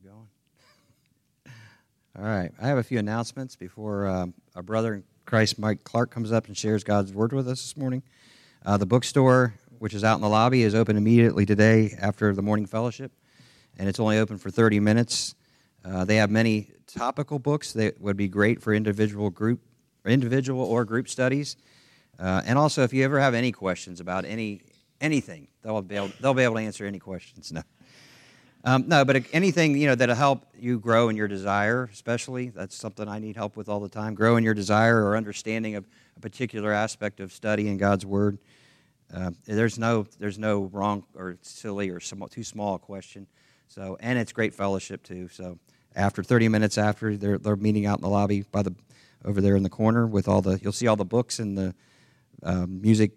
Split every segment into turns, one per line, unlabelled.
going. All right. I have a few announcements before our brother in Christ, Mike Clark, comes up and shares God's Word with us this morning. The bookstore, which is out in the lobby, is open immediately today after the morning fellowship, and it's only open for 30 minutes. They have many topical books that would be great for individual or group studies. And also, if you ever have any questions about anything, they'll be able to answer any questions. No, but anything that'll help you grow in your desire, especially that's something I need help with all the time. Grow in your desire or understanding of a particular aspect of studying God's Word. There's no wrong or silly or too small a question. So, and it's great fellowship too. So, after 30 minutes after, they're meeting out in the lobby over there in the corner with you'll see all the books and the music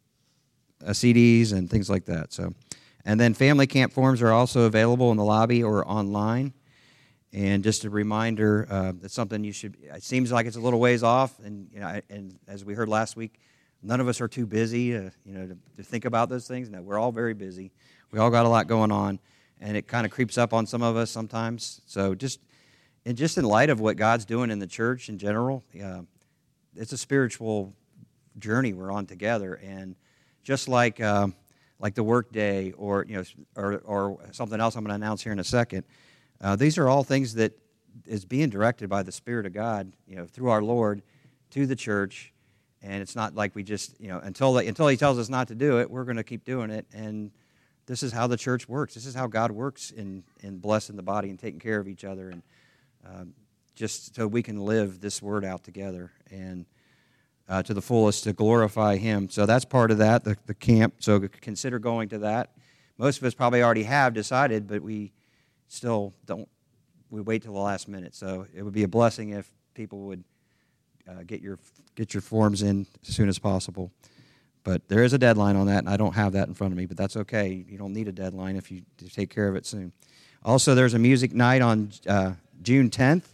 CDs and things like that. So. And then family camp forms are also available in the lobby or online. And just a reminder, that's something you should. It seems like it's a little ways off, and and as we heard last week, none of us are too busy, to think about those things. No, we're all very busy. We all got a lot going on, and it kind of creeps up on some of us sometimes. So just in light of what God's doing in the church in general, it's a spiritual journey we're on together, and just like the work day or something else I'm going to announce here in a second. These are all things that is being directed by the Spirit of God, through our Lord to the church, and it's not like we just, until He tells us not to do it, we're going to keep doing it, and this is how the church works. This is how God works in blessing the body and taking care of each other, and just so we can live this Word out together, and to the fullest to glorify Him. So that's part of that, the camp. So consider going to that. Most of us probably already have decided, but we still don't. We wait till the last minute. So it would be a blessing if people would get your forms in as soon as possible. But there is a deadline on that, and I don't have that in front of me, but that's okay. You don't need a deadline if you take care of it soon. Also, there's a music night on June 10th.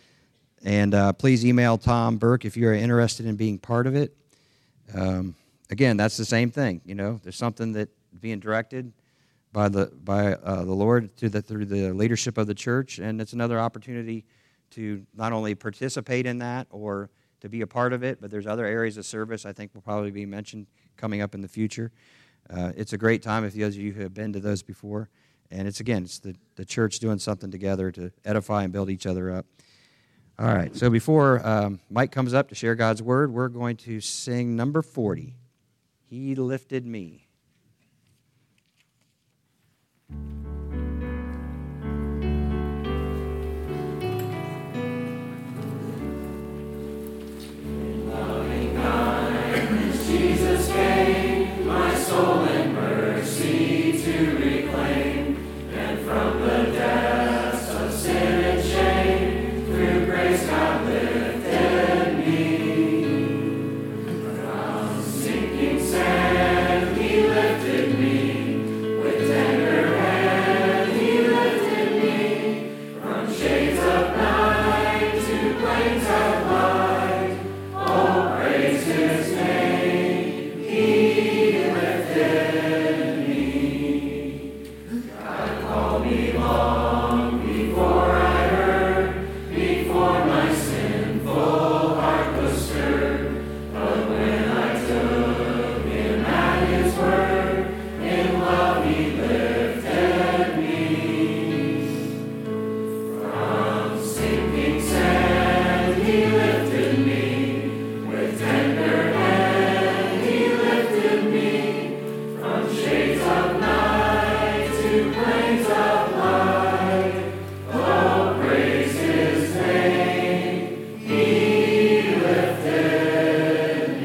And please email Tom Burke if you're interested in being part of it. Again, that's the same thing. There's something that being directed by the Lord through the leadership of the church, and it's another opportunity to not only participate in that or to be a part of it, but there's other areas of service I think will probably be mentioned coming up in the future. It's a great time if those of you who have been to those before, and it's the church doing something together to edify and build each other up. All right, so before Mike comes up to share God's Word, we're going to sing number 40, He Lifted Me.
In loving kindness, Jesus came, my soul in mercy to reclaim, and from the depths of sin and shame, through grace God lifted me. From sinking sand He lifted me. With tender hand He lifted me. From shades of night to plains of light. Oh, praise His name. He lifted me. God called me long before I heard, before my sinful heart was stirred. But when I took Him at His word, in love He lifted me. From sinking sand He lifted me. With tender hand He lifted me. From shades of night to plains of light. Oh, praise His name. He lifted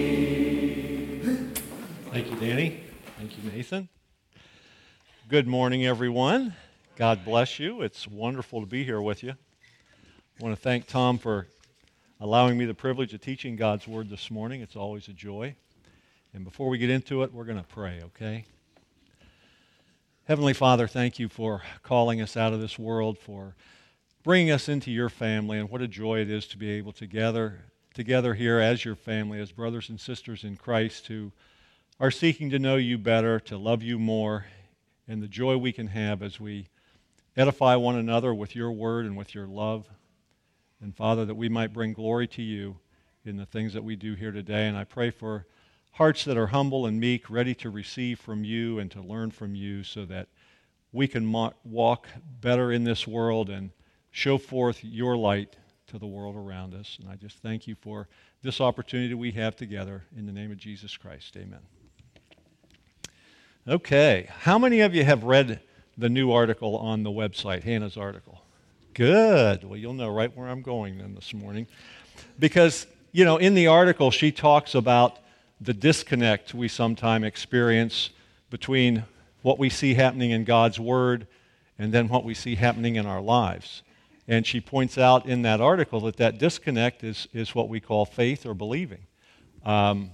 me.
Thank you, Danny. Thank you, Nathan. Good morning, everyone. God bless you. It's wonderful to be here with you. I want to thank Tom for allowing me the privilege of teaching God's Word this morning. It's always a joy. And before we get into it, we're going to pray, okay? Heavenly Father, thank you for calling us out of this world, for bringing us into your family, and what a joy it is to be able to gather together here as your family, as brothers and sisters in Christ who are seeking to know you better, to love you more, and the joy we can have as we edify one another with your word and with your love. And Father, that we might bring glory to you in the things that we do here today. And I pray for hearts that are humble and meek, ready to receive from you and to learn from you, so that we can walk better in this world and show forth your light to the world around us. And I just thank you for this opportunity we have together. In the name of Jesus Christ, amen. Okay, how many of you have read the new article on the website, Hannah's article? Good. Well, you'll know right where I'm going then this morning. Because, you know, in the article, she talks about the disconnect we sometimes experience between what we see happening in God's Word and then what we see happening in our lives. And she points out in that article that that disconnect is what we call faith or believing. And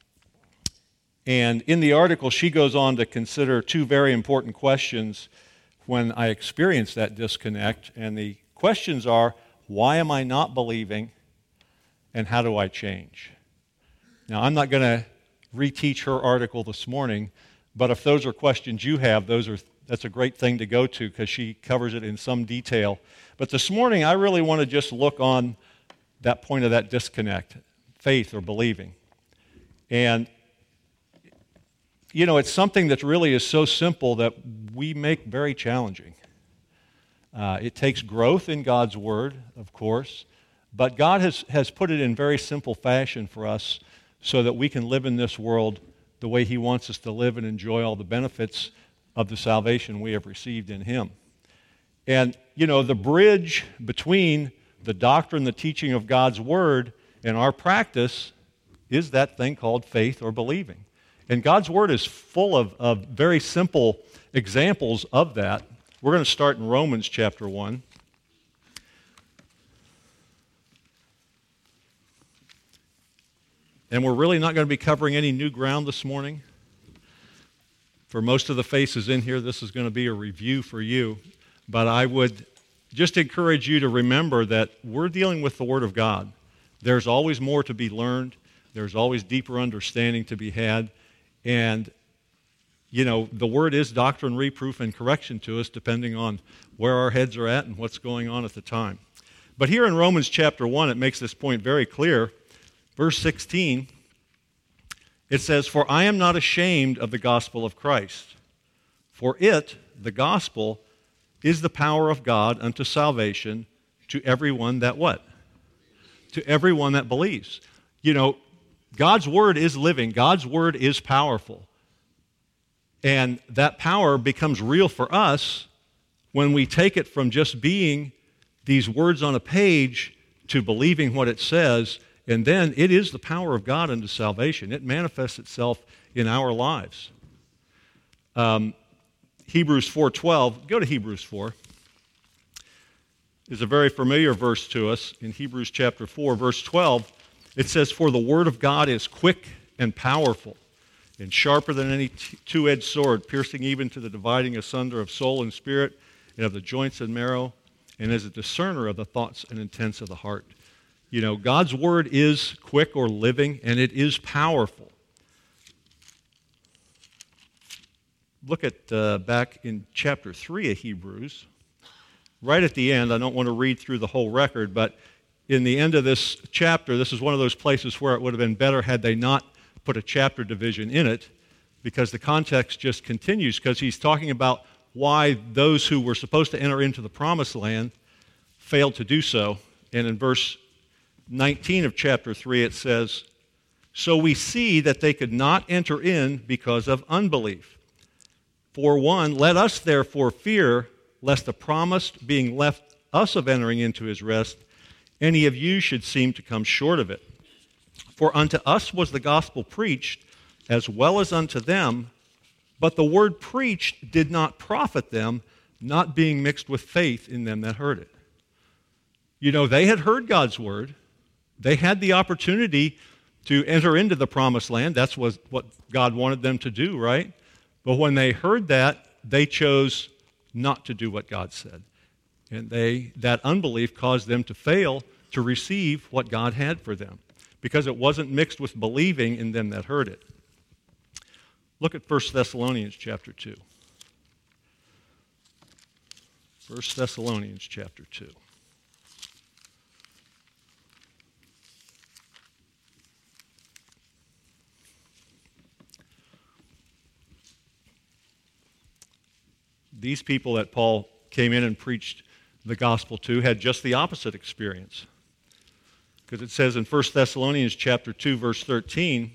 in the article, she goes on to consider two very important questions when I experience that disconnect. And the questions are, why am I not believing? And how do I change? Now, I'm not going to reteach her article this morning, but if those are questions you have, that's a great thing to go to because she covers it in some detail. But this morning, I really want to just look on that point of that disconnect, faith or believing. And, you know, it's something that really is so simple that we make very challenging. It takes growth in God's Word, of course, but God has put it in very simple fashion for us so that we can live in this world the way He wants us to live and enjoy all the benefits of the salvation we have received in Him. And, you know, the bridge between the doctrine, the teaching of God's Word, and our practice is that thing called faith or believing. And God's Word is full of very simple examples of that. We're going to start in Romans chapter 1. And we're really not going to be covering any new ground this morning. For most of the faces in here, this is going to be a review for you. But I would just encourage you to remember that we're dealing with the Word of God. There's always more to be learned. There's always deeper understanding to be had. And, you know, the Word is doctrine, reproof, and correction to us, depending on where our heads are at and what's going on at the time. But here in Romans chapter 1, it makes this point very clear. Verse 16, it says, "For I am not ashamed of the gospel of Christ, for it, the gospel, is the power of God unto salvation to everyone that" what? To everyone that believes. You know, God's Word is living. God's Word is powerful. And that power becomes real for us when we take it from just being these words on a page to believing what it says. And then it is the power of God unto salvation. It manifests itself in our lives. Hebrews 4:12, go to Hebrews 4, is a very familiar verse to us. In Hebrews chapter 4, verse 12, it says, "For the word of God is quick and powerful, and sharper than any two-edged sword, piercing even to the dividing asunder of soul and spirit, and of the joints and marrow, and is a discerner of the thoughts and intents of the heart." You know, God's Word is quick or living, and it is powerful. Look at back in chapter 3 of Hebrews. Right at the end, I don't want to read through the whole record, but in the end of this chapter, this is one of those places where it would have been better had they not put a chapter division in it, because the context just continues, because he's talking about why those who were supposed to enter into the promised land failed to do so. And in verse 19 of chapter 3, it says, "So we see that they could not enter in because of unbelief. For one, let us therefore fear, lest the promise being left us of entering into his rest, any of you should seem to come short of it. For unto us was the gospel preached, as well as unto them, but the word preached did not profit them, not being mixed with faith in them that heard it." You know, they had heard God's word. They had the opportunity to enter into the promised land. That's what God wanted them to do, right? But when they heard that, they chose not to do what God said. And that unbelief caused them to fail to receive what God had for them, because it wasn't mixed with believing in them that heard it. Look at 1 Thessalonians chapter 2. 1 Thessalonians chapter 2. These people that Paul came in and preached the gospel to had just the opposite experience. Because it says in 1 Thessalonians chapter 2, verse 13,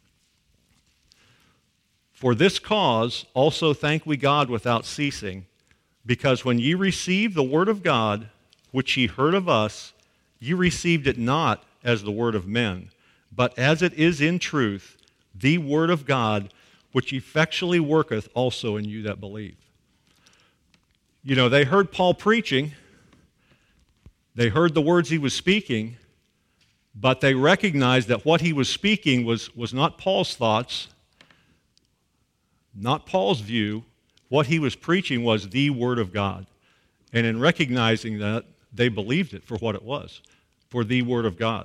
"For this cause also thank we God without ceasing, because when ye received the word of God, which ye heard of us, ye received it not as the word of men, but as it is in truth, the word of God, which effectually worketh also in you that believe." You know, they heard Paul preaching, they heard the words he was speaking, but they recognized that what he was speaking was not Paul's thoughts, not Paul's view. What he was preaching was the Word of God. And in recognizing that, they believed it for what it was, for the Word of God.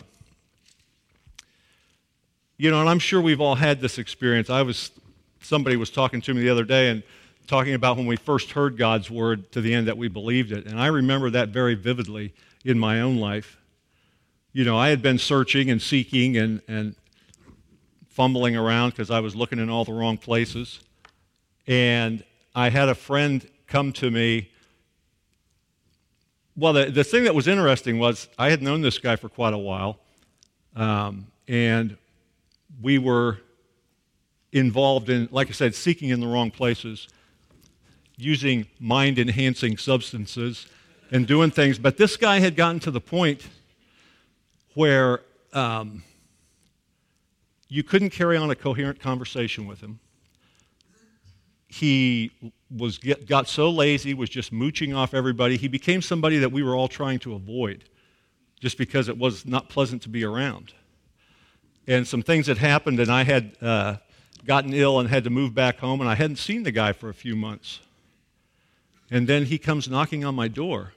You know, and I'm sure we've all had this experience. Somebody was talking to me the other day and talking about when we first heard God's Word to the end that we believed it. And I remember that very vividly in my own life. You know, I had been searching and seeking and fumbling around because I was looking in all the wrong places. And I had a friend come to me. Well, the thing that was interesting was I had known this guy for quite a while, and we were involved in, like I said, seeking in the wrong places, using mind-enhancing substances and doing things. But this guy had gotten to the point where you couldn't carry on a coherent conversation with him. He got so lazy, was just mooching off everybody. He became somebody that we were all trying to avoid just because it was not pleasant to be around. And some things had happened, and I had gotten ill and had to move back home, and I hadn't seen the guy for a few months. And then he comes knocking on my door.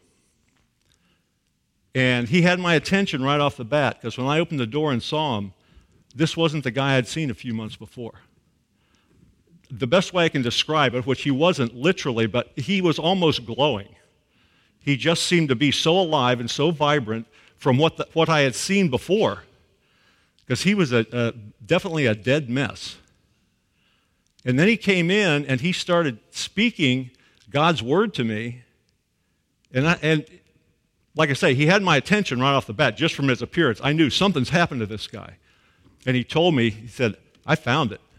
And he had my attention right off the bat, because when I opened the door and saw him, this wasn't the guy I'd seen a few months before. The best way I can describe it, which he wasn't literally, but he was almost glowing. He just seemed to be so alive and so vibrant from what I had seen before, because he was definitely a dead mess. And then he came in and he started speaking God's word to me, and like I say, he had my attention right off the bat just from his appearance. I knew something's happened to this guy. And he told me, he said, "I found it."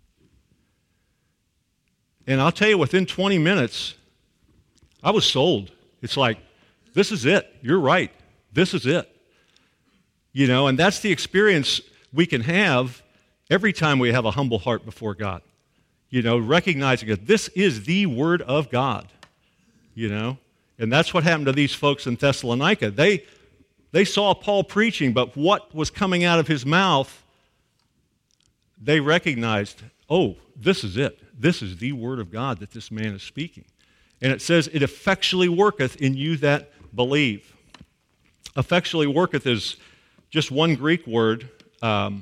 And I'll tell you, within 20 minutes, I was sold. It's like, this is it. You're right. This is it. You know, and that's the experience we can have every time we have a humble heart before God. You know, recognizing that this is the Word of God. You know, and that's what happened to these folks in Thessalonica. They saw Paul preaching, but what was coming out of his mouth, they recognized, oh, this is it. This is the Word of God that this man is speaking. And it says, "It effectually worketh in you that believe." Effectually worketh is just one Greek word, and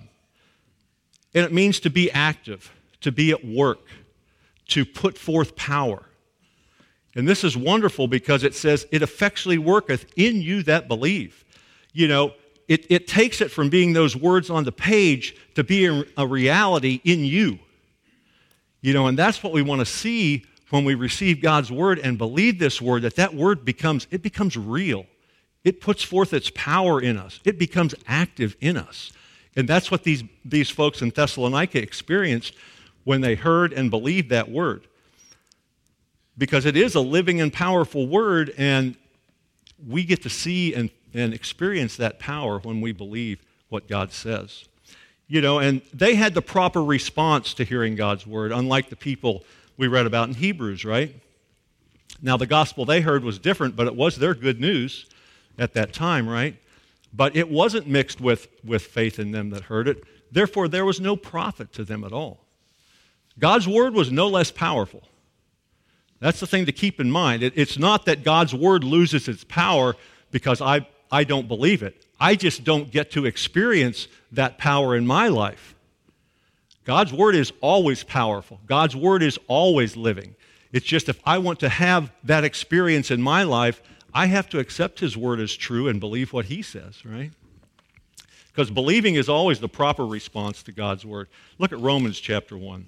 it means to be active, to be at work, to put forth power. And this is wonderful because it says, "It effectually worketh in you that believe." You know, it takes it from being those words on the page to being a reality in you. You know, and that's what we want to see when we receive God's word and believe this word, that word becomes real. It puts forth its power in us. It becomes active in us. And that's what these folks in Thessalonica experienced when they heard and believed that word. Because it is a living and powerful word, and we get to see and experience that power when we believe what God says. You know, and they had the proper response to hearing God's word, unlike the people we read about in Hebrews, right? Now, the gospel they heard was different, but it was their good news at that time, right? But it wasn't mixed with faith in them that heard it. Therefore, there was no profit to them at all. God's word was no less powerful. That's the thing to keep in mind. It's not that God's word loses its power because I don't believe it. I just don't get to experience that power in my life. God's word is always powerful. God's word is always living. It's just if I want to have that experience in my life, I have to accept his word as true and believe what he says, right? Because believing is always the proper response to God's word. Look at Romans chapter 1.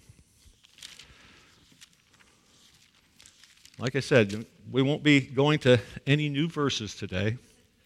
Like I said, we won't be going to any new verses today.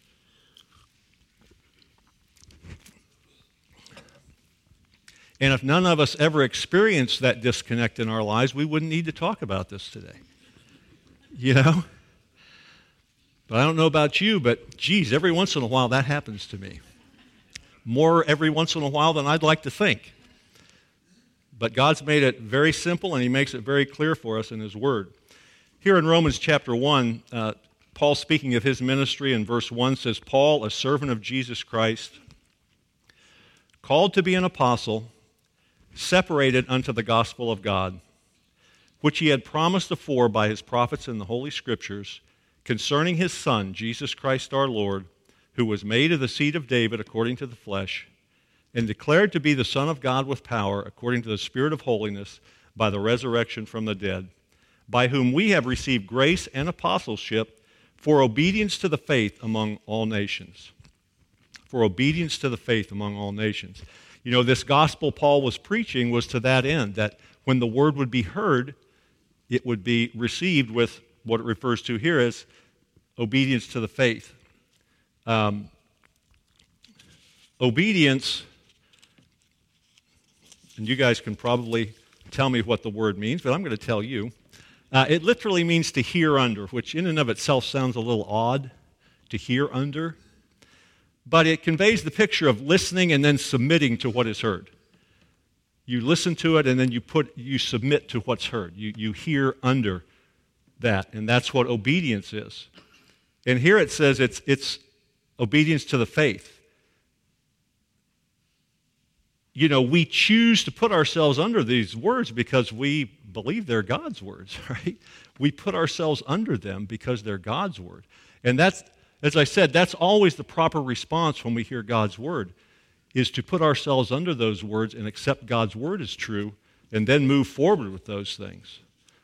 And if none of us ever experienced that disconnect in our lives, we wouldn't need to talk about this today. You know? But I don't know about you, but geez, every once in a while that happens to me. More every once in a while than I'd like to think. But God's made it very simple, and he makes it very clear for us in his word. Here in Romans chapter 1, Paul, speaking of his ministry in verse 1, says, Paul, a servant of Jesus Christ, called to be an apostle, separated unto the gospel of God, which he had promised afore by his prophets in the Holy Scriptures, concerning his Son, Jesus Christ our Lord, who was made of the seed of David according to the flesh, and declared to be the Son of God with power, according to the Spirit of holiness, by the resurrection from the dead, by whom we have received grace and apostleship for obedience to the faith among all nations. For obedience to the faith among all nations. You know, this gospel Paul was preaching was to that end, that when the word would be heard, it would be received with what it refers to here as obedience to the faith. Obedience, and you guys can probably tell me what the word means, but I'm going to tell you. It literally means to hear under, which in and of itself sounds a little odd, to hear under. But it conveys the picture of listening and then submitting to what is heard. You listen to it and then you submit to what's heard. You hear under that, and that's what obedience is. And here it says it's obedience to the faith. You know, we choose to put ourselves under these words because we believe they're God's words, right? We put ourselves under them because they're God's word. And that's, as I said, that's always the proper response when we hear God's word, is to put ourselves under those words and accept God's word as true and then move forward with those things.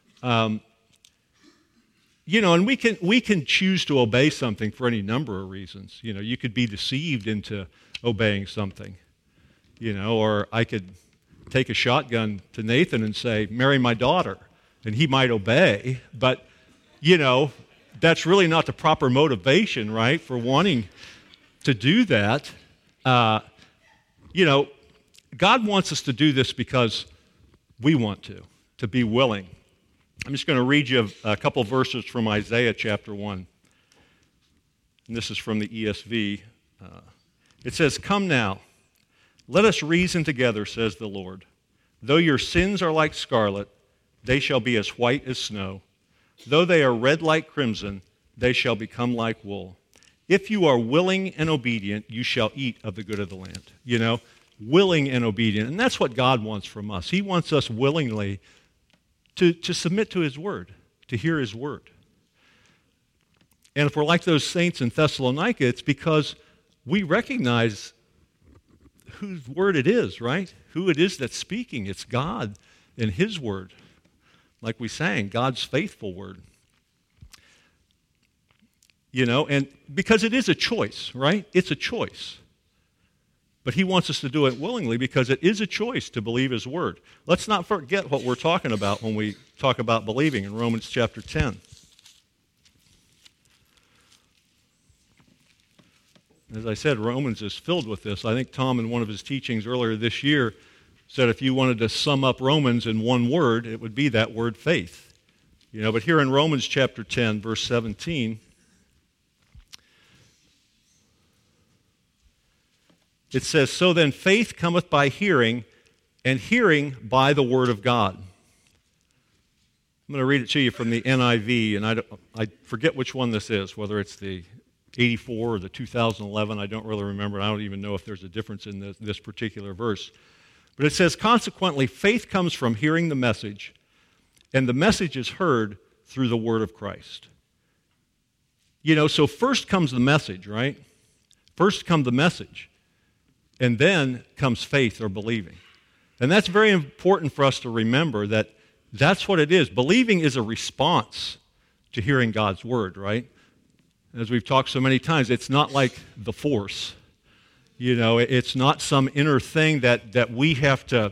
You know, and we can choose to obey something for any number of reasons. You know, you could be deceived into obeying something. You know, or I could take a shotgun to Nathan and say, marry my daughter, and he might obey, but, you know, that's really not the proper motivation, right, for wanting to do that. You know, God wants us to do this because we want to be willing. I'm just going to read you a couple verses from Isaiah chapter 1. And this is from the ESV. It says, "Come now, let us reason together, says the Lord. Though your sins are like scarlet, they shall be as white as snow. Though they are red like crimson, they shall become like wool. If you are willing and obedient, you shall eat of the good of the land." You know, willing and obedient. And that's what God wants from us. He wants us willingly to submit to his word, to hear his word. And if we're like those saints in Thessalonica, it's because we recognize whose word it is, right? Who it is that's speaking. It's God and his word. Like we sang, God's faithful word. You know, and because it is a choice, right? It's a choice. But he wants us to do it willingly because it is a choice to believe his word. Let's not forget what we're talking about when we talk about believing in Romans chapter 10. As I said, Romans is filled with this. I think Tom, in one of his teachings earlier this year, said if you wanted to sum up Romans in one word, it would be that word faith. You know, but here in Romans chapter 10, verse 17, it says, "So then faith cometh by hearing, and hearing by the word of God." I'm going to read it to you from the NIV, and I forget which one this is, whether it's the 84 or the 2011, I don't really remember. I don't even know if there's a difference in this particular verse. But it says, "Consequently, faith comes from hearing the message, and the message is heard through the word of Christ." You know, so first comes the message, right? First comes the message, and then comes faith or believing. And that's very important for us to remember that That's what it is. Believing is a response to hearing God's word, right? As we've talked so many times, it's not like the Force. You know, it's not some inner thing that we have to,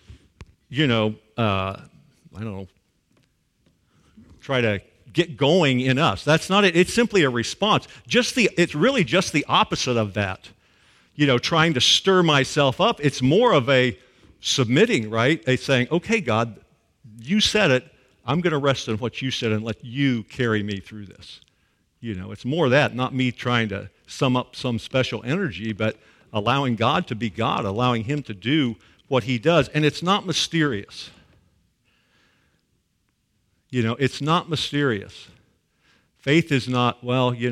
I don't know, try to get going in us. That's not it. It's simply a response. It's really just the opposite of that. Trying to stir myself up. It's more of a submitting, right? A saying, okay, God, you said it. I'm going to rest in what you said and let you carry me through this. It's more that, not me trying to sum up some special energy, but allowing God to be God, allowing him to do what he does. And it's not mysterious. It's not mysterious. Faith is not,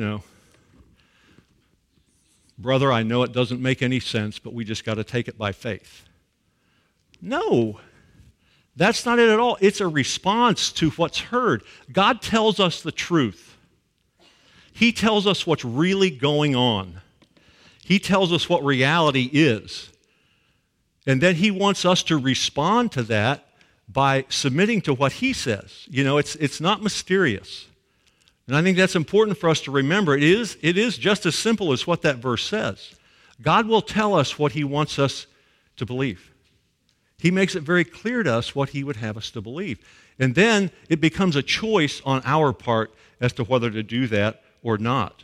brother, I know it doesn't make any sense, but we just got to take it by faith. No, that's not it at all. It's a response to what's heard. God tells us the truth. He tells us what's really going on. He tells us what reality is. And then he wants us to respond to that by submitting to what he says. It's not mysterious. And I think that's important for us to remember. It is just as simple as what that verse says. God will tell us what he wants us to believe. He makes it very clear to us what he would have us to believe. And then it becomes a choice on our part as to whether to do that or not.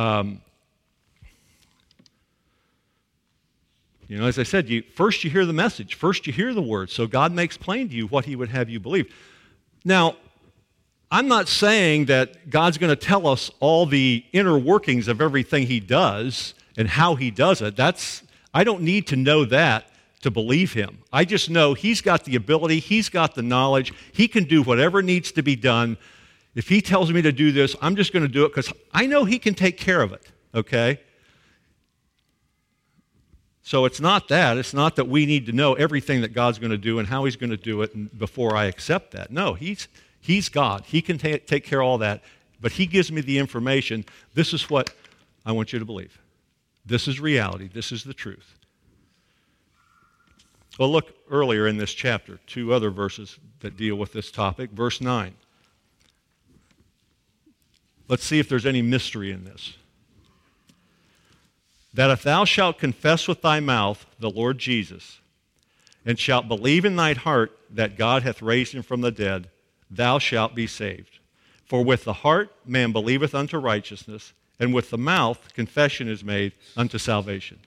As I said, first you hear the message. First you hear the word. So God makes plain to you what he would have you believe. Now, I'm not saying that God's going to tell us all the inner workings of everything he does and how he does it. I don't need to know that to believe him. I just know he's got the ability, he's got the knowledge, he can do whatever needs to be done. If he tells me to do this, I'm just going to do it because I know he can take care of it, okay? So it's not that. It's not that we need to know everything that God's going to do and how he's going to do it before I accept that. No, he's God. He can take care of all that, but he gives me the information. This is what I want you to believe. This is reality. This is the truth. Well, look earlier in this chapter, 2 other verses that deal with this topic. Verse 9. Let's see if there's any mystery in this. That if thou shalt confess with thy mouth the Lord Jesus, and shalt believe in thine heart that God hath raised him from the dead, thou shalt be saved. For with the heart man believeth unto righteousness, and with the mouth confession is made unto salvation.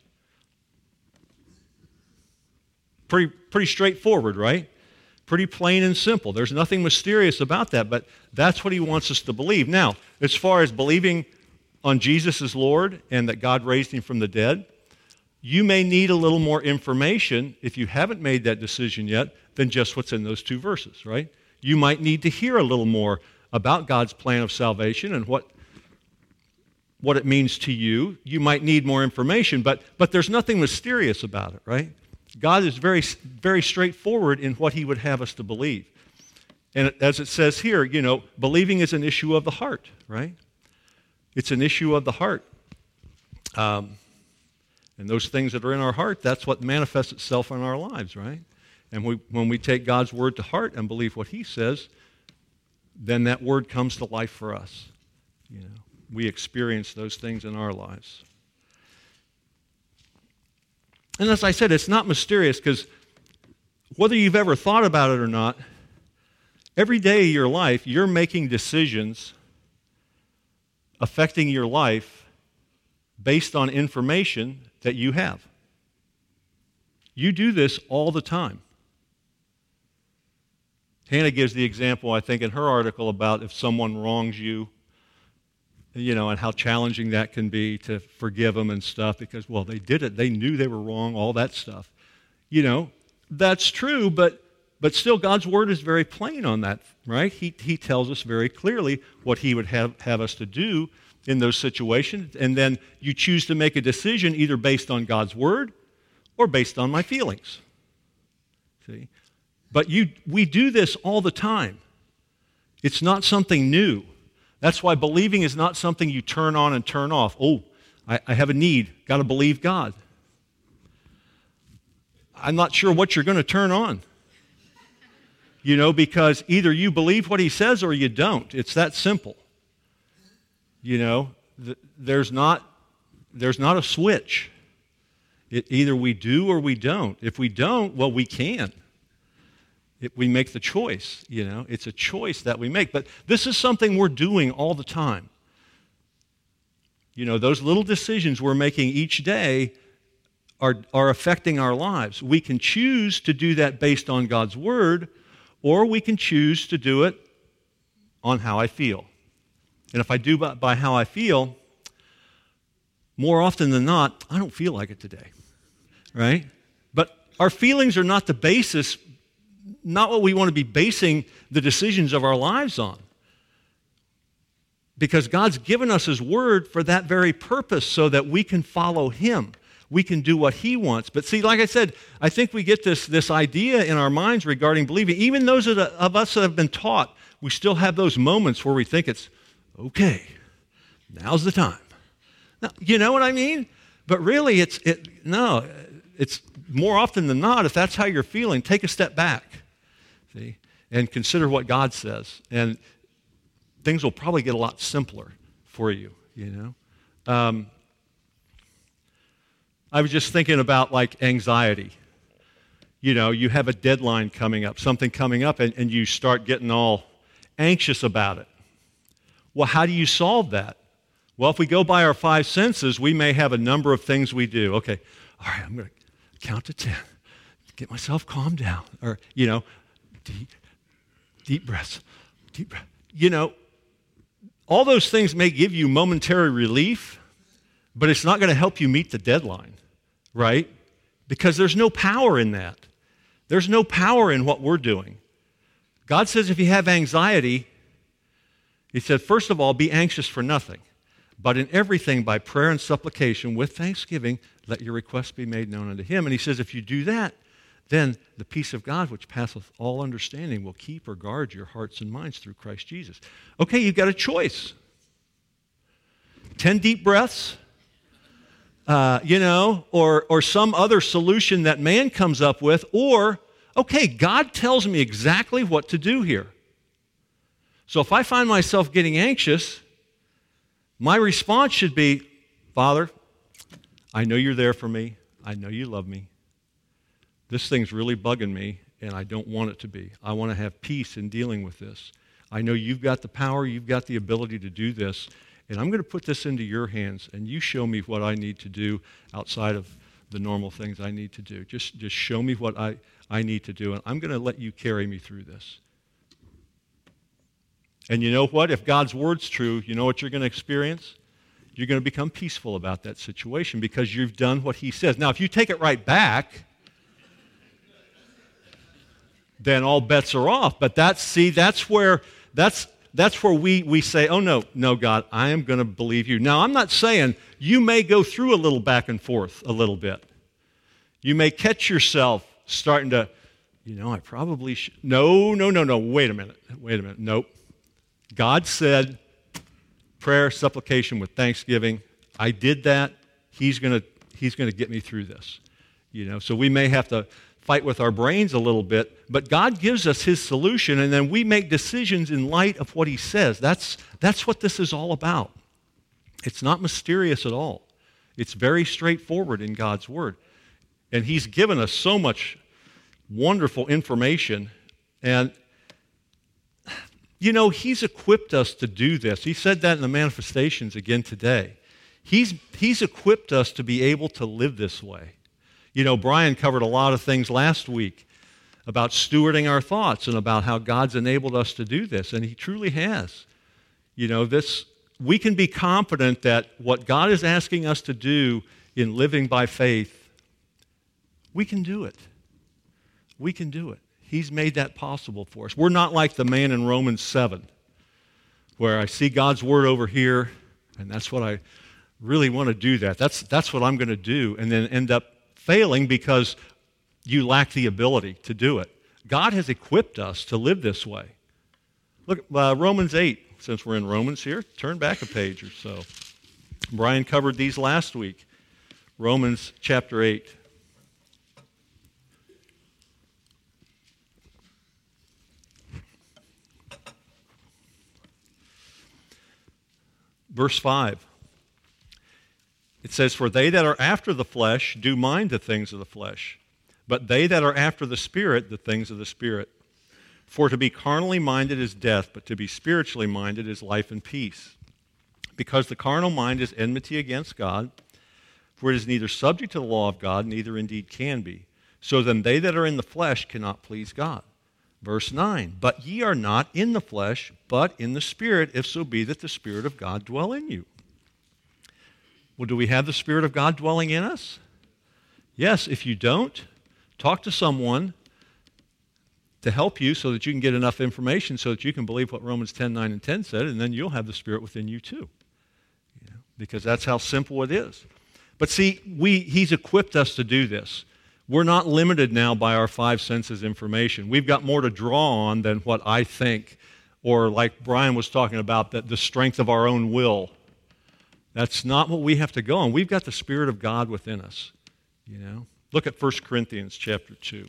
Pretty straightforward, right? Pretty plain and simple. There's nothing mysterious about that, but that's what he wants us to believe. Now, as far as believing on Jesus as Lord and that God raised him from the dead, you may need a little more information if you haven't made that decision yet than just what's in those 2 verses, right? You might need to hear a little more about God's plan of salvation and what it means to you. You might need more information, but there's nothing mysterious about it, right? God is very, very straightforward in what he would have us to believe. And as it says here, believing is an issue of the heart, right? It's an issue of the heart. And those things that are in our heart, that's what manifests itself in our lives, right? And when we take God's word to heart and believe what he says, then that word comes to life for us. We experience those things in our lives. And as I said, it's not mysterious because whether you've ever thought about it or not, every day of your life, you're making decisions affecting your life based on information that you have. You do this all the time. Hannah gives the example, I think, in her article about if someone wrongs you, and how challenging that can be to forgive them and stuff because, they did it. They knew they were wrong, all that stuff. That's true, but still God's word is very plain on that, right? He tells us very clearly what he would have us to do in those situations, and then you choose to make a decision either based on God's word or based on my feelings. See? But we do this all the time. It's not something new. That's why believing is not something you turn on and turn off. Oh, I have a need. Got to believe God. I'm not sure what you're going to turn on. Because either you believe what he says or you don't. It's that simple. There's not a switch. Either we do or we don't. If we don't, well, we can. We make the choice, It's a choice that we make. But this is something we're doing all the time. Those little decisions we're making each day are affecting our lives. We can choose to do that based on God's Word, or we can choose to do it on how I feel. And if I do by how I feel, more often than not, I don't feel like it today, right? But our feelings are not the basis, not what we want to be basing the decisions of our lives on. Because God's given us His Word for that very purpose, so that we can follow Him. We can do what He wants. But see, like I said, I think we get this idea in our minds regarding believing. Even those of us that have been taught, we still have those moments where we think it's, okay, now's the time. Now, you know what I mean? But really, it's more often than not, if that's how you're feeling, take a step back, see, and consider what God says. And things will probably get a lot simpler for you, I was just thinking about like anxiety. You have a deadline coming up, something coming up, and you start getting all anxious about it. Well, how do you solve that? Well, if we go by our 5 senses, we may have a number of things we do. Okay, all right, I'm going to count to 10, get myself calmed down, or, deep breaths, deep breath. All those things may give you momentary relief, but it's not going to help you meet the deadline, right? Because there's no power in that. There's no power in what we're doing. God says if you have anxiety, He said, first of all, be anxious for nothing, but in everything by prayer and supplication with thanksgiving, let your requests be made known unto Him. And He says if you do that, then the peace of God, which passeth all understanding, will keep or guard your hearts and minds through Christ Jesus. Okay, you've got a choice. 10 deep breaths, or some other solution that man comes up with, or, okay, God tells me exactly what to do here. So if I find myself getting anxious, my response should be, Father, I know you're there for me. I know you love me. This thing's really bugging me, and I don't want it to be. I want to have peace in dealing with this. I know you've got the power, you've got the ability to do this, and I'm going to put this into your hands, and you show me what I need to do outside of the normal things I need to do. Just show me what I need to do, and I'm going to let you carry me through this. And you know what? If God's Word's true, you know what you're going to experience? You're going to become peaceful about that situation because you've done what He says. Now, if you take it right back, then all bets are off. But that's where we say, oh, no, God, I am going to believe you. Now, I'm not saying you may go through a little back and forth a little bit. You may catch yourself starting to, I probably should. No, wait a minute. Nope. God said, prayer, supplication with thanksgiving. I did that. He's going to get me through this. So we may have to fight with our brains a little bit, but God gives us His solution, and then we make decisions in light of what He says. That's what this is all about. It's not mysterious at all. It's very straightforward in God's Word. And He's given us so much wonderful information, and He's equipped us to do this. He said that in the manifestations again today. He's equipped us to be able to live this way. Brian covered a lot of things last week about stewarding our thoughts and about how God's enabled us to do this, and He truly has. We can be confident that what God is asking us to do in living by faith, we can do it. We can do it. He's made that possible for us. We're not like the man in Romans 7, where I see God's Word over here, and that's what I really want to do that. That's what I'm going to do, and then end up failing because you lack the ability to do it. God has equipped us to live this way. Look at Romans 8. Since we're in Romans here, turn back a page or so. Brian covered these last week. Romans chapter 8. Verse 5. It says, "For they that are after the flesh do mind the things of the flesh, but they that are after the Spirit, the things of the Spirit. For to be carnally minded is death, but to be spiritually minded is life and peace. Because the carnal mind is enmity against God, for it is neither subject to the law of God, neither indeed can be. So then they that are in the flesh cannot please God." Verse 9, "But ye are not in the flesh, but in the Spirit, if so be that the Spirit of God dwell in you." Well, do we have the Spirit of God dwelling in us? Yes. If you don't, talk to someone to help you so that you can get enough information so that you can believe what Romans 10:9 and 10 said, and then you'll have the Spirit within you too. Because that's how simple it is. But see, He's equipped us to do this. We're not limited now by our five senses information. We've got more to draw on than what I think, or like Brian was talking about, that the strength of our own will. That's not what we have to go on. We've got the Spirit of God within us. Look at 1 Corinthians chapter 2.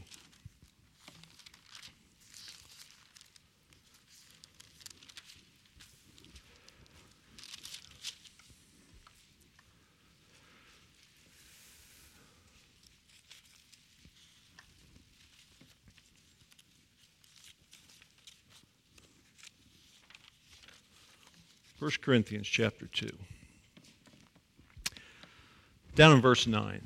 First Corinthians chapter 2. Down in verse 9.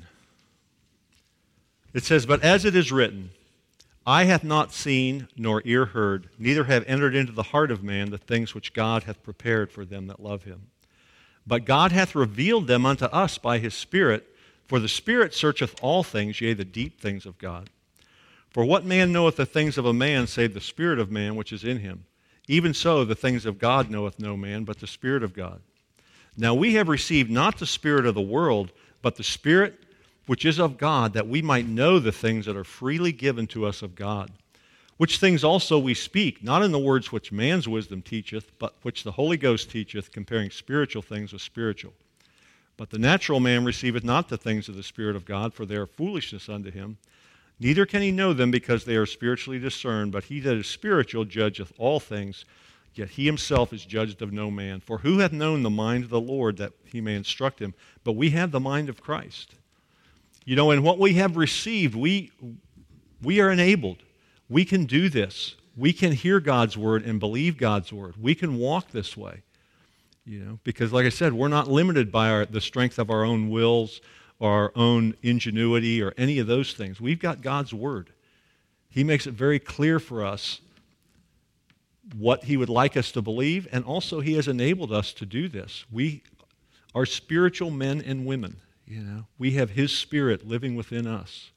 It says, "But as it is written, eye hath not seen, nor ear heard, neither have entered into the heart of man the things which God hath prepared for them that love him. But God hath revealed them unto us by his Spirit, for the Spirit searcheth all things, yea, the deep things of God. For what man knoweth the things of a man, save the Spirit of man which is in him? Even so, the things of God knoweth no man, but the Spirit of God. Now we have received not the spirit of the world, but the Spirit which is of God, that we might know the things that are freely given to us of God. Which things also we speak, not in the words which man's wisdom teacheth, but which the Holy Ghost teacheth, comparing spiritual things with spiritual. But the natural man receiveth not the things of the Spirit of God, for they are foolishness unto him. Neither can he know them, because they are spiritually discerned. But he that is spiritual judgeth all things, yet he himself is judged of no man. For who hath known the mind of the Lord, that he may instruct him? But we have the mind of Christ." In what we have received, we are enabled. We can do this. We can hear God's word and believe God's word. We can walk this way. Because like I said, we're not limited by the strength of our own wills, or our own ingenuity, or any of those things. We've got God's word. He makes it very clear for us what he would like us to believe, and also he has enabled us to do this. We are spiritual men and women. We have his Spirit living within us.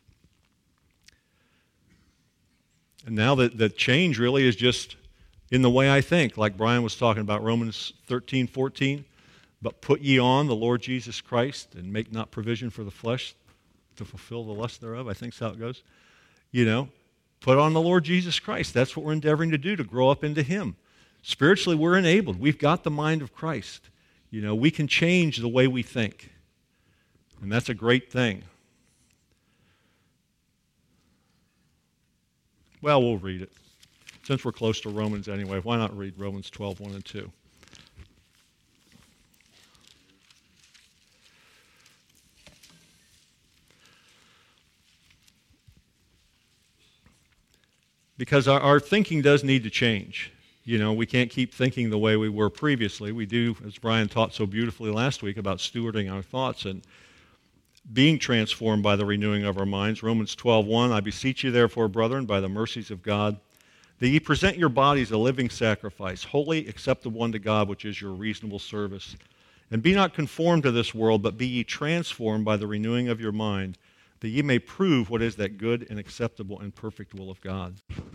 And now the change really is just in the way I think, like Brian was talking about, Romans 13:14. "But put ye on the Lord Jesus Christ, and make not provision for the flesh to fulfill the lust thereof." I think that's how it goes. Put on the Lord Jesus Christ. That's what we're endeavoring to do, to grow up into him. Spiritually, we're enabled. We've got the mind of Christ. We can change the way we think. And that's a great thing. Well, we'll read it. Since we're close to Romans anyway, why not read Romans 12:1 and 2? Because our thinking does need to change. We can't keep thinking the way we were previously. We do, as Brian taught so beautifully last week, about stewarding our thoughts and being transformed by the renewing of our minds. Romans 12:1, "I beseech you therefore, brethren, by the mercies of God, that ye present your bodies a living sacrifice, holy, acceptable unto God, which is your reasonable service. And be not conformed to this world, but be ye transformed by the renewing of your mind, that ye may prove what is that good and acceptable and perfect will of God."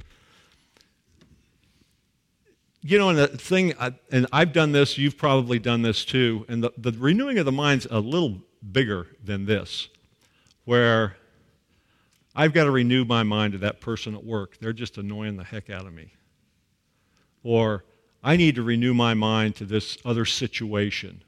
And the thing, and I've done this, you've probably done this too, and the renewing of the mind's a little bigger than this, where I've got to renew my mind to that person at work. They're just annoying the heck out of me. Or I need to renew my mind to this other situation.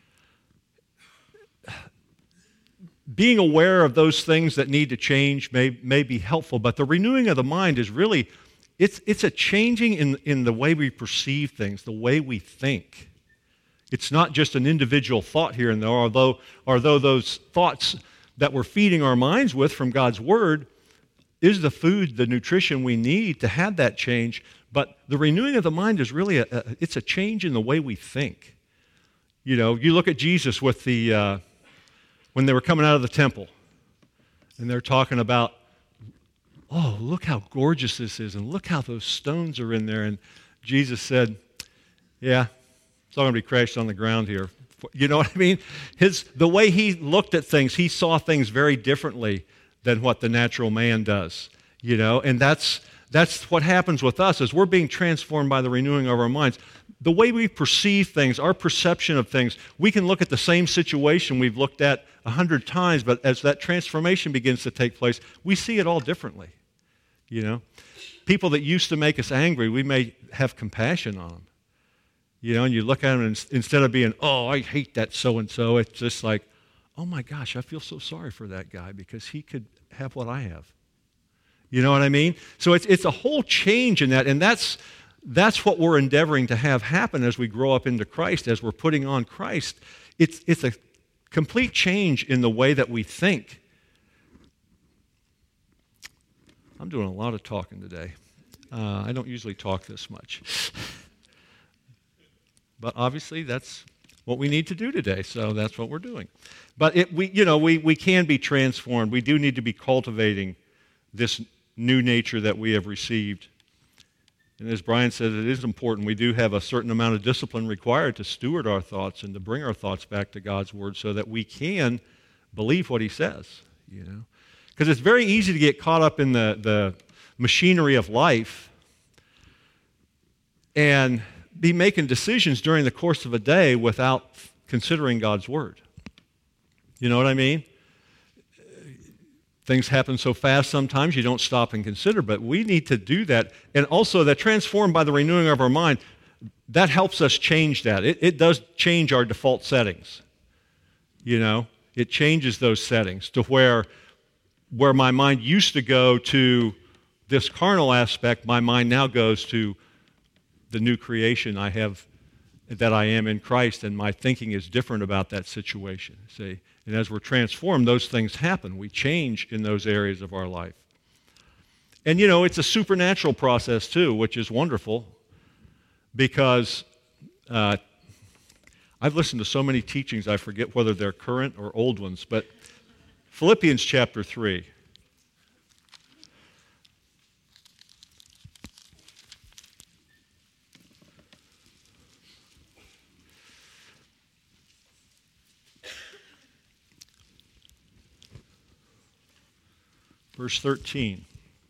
Being aware of those things that need to change may be helpful, but the renewing of the mind is really, it's a changing in the way we perceive things, the way we think. It's not just an individual thought here and there, although those thoughts that we're feeding our minds with from God's Word is the food, the nutrition we need to have that change. But the renewing of the mind is really it's a change in the way we think. You know, you look at Jesus with when they were coming out of the temple, and they're talking about, oh, look how gorgeous this is, and look how those stones are in there. And Jesus said, yeah, it's all going to be crashed on the ground here. You know what I mean? The way he looked at things, he saw things very differently than what the natural man does. You know, and that's what happens with us as we're being transformed by the renewing of our minds. The way we perceive things, our perception of things, we can look at the same situation we've looked at 100 times, but as that transformation begins to take place, we see it all differently. You know, people that used to make us angry, we may have compassion on them. You know, and you look at them, and instead of being, oh, I hate that so-and-so, it's just like, oh my gosh, I feel so sorry for that guy because he could have what I have. You know what I mean? So it's a whole change in that, and that's what we're endeavoring to have happen as we grow up into Christ, as we're putting on Christ. It's a complete change in the way that we think. I'm doing a lot of talking today. I don't usually talk this much. But obviously that's what we need to do today, so that's what we're doing. But we can be transformed. We do need to be cultivating this new nature that we have received. And as Brian said, it is important. We do have a certain amount of discipline required to steward our thoughts and to bring our thoughts back to God's Word so that we can believe what He says, you know. Because it's very easy to get caught up in the machinery of life and be making decisions during the course of a day without considering God's Word. You know what I mean? Things happen so fast sometimes you don't stop and consider, but we need to do that. And also that transformed by the renewing of our mind, that helps us change that. It does change our default settings. You know, it changes those settings to where my mind used to go to this carnal aspect, my mind now goes to the new creation I have, that I am in Christ, and my thinking is different about that situation. See? And as we're transformed, those things happen. We change in those areas of our life. And, you know, it's a supernatural process, too, which is wonderful because I've listened to so many teachings, I forget whether they're current or old ones, but Philippians chapter 3. Verse 13.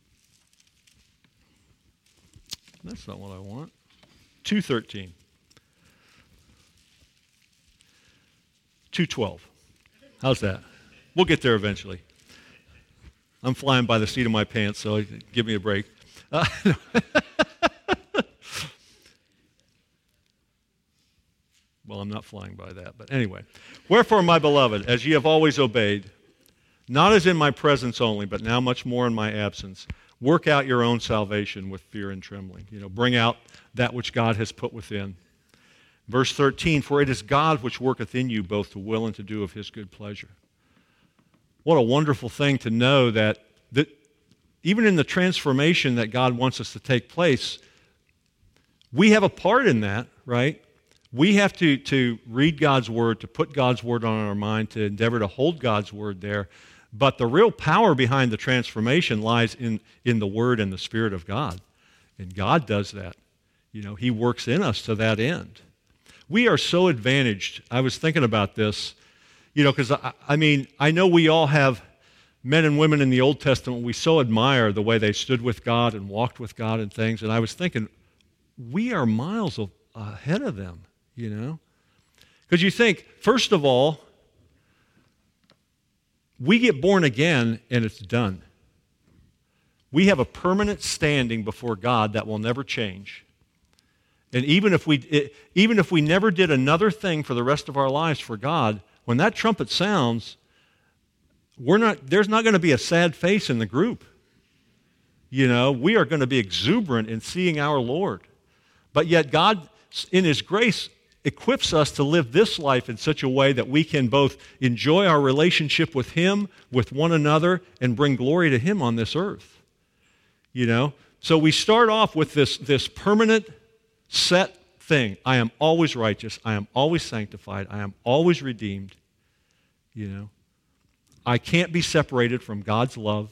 That's not what I want. 2:13. 2:12. How's that? We'll get there eventually. I'm flying by the seat of my pants, so give me a break. Well, I'm not flying by that, but anyway. Wherefore, my beloved, as ye have always obeyed, not as in my presence only, but now much more in my absence, work out your own salvation with fear and trembling. You know, bring out that which God has put within. Verse 13, for it is God which worketh in you both to will and to do of His good pleasure. What a wonderful thing to know that even in the transformation that God wants us to take place, we have a part in that, right? We have to read God's Word, to put God's Word on our mind, to endeavor to hold God's Word there. But the real power behind the transformation lies in the Word and the Spirit of God. And God does that. You know, He works in us to that end. We are so advantaged. I was thinking about this, you know, because, I know we all have men and women in the Old Testament, we so admire the way they stood with God and walked with God and things. And I was thinking, we are miles ahead of them, you know. Because you think, first of all, we get born again and it's done. We have a permanent standing before God that will never change. And even if we never did another thing for the rest of our lives for God, when that trumpet sounds, there's not going to be a sad face in the group. You know, we are going to be exuberant in seeing our Lord. But yet God, in His grace, equips us to live this life in such a way that we can both enjoy our relationship with Him, with one another, and bring glory to Him on this earth. You know? So we start off with this permanent, set thing. I am always righteous. I am always sanctified. I am always redeemed. You know? I can't be separated from God's love.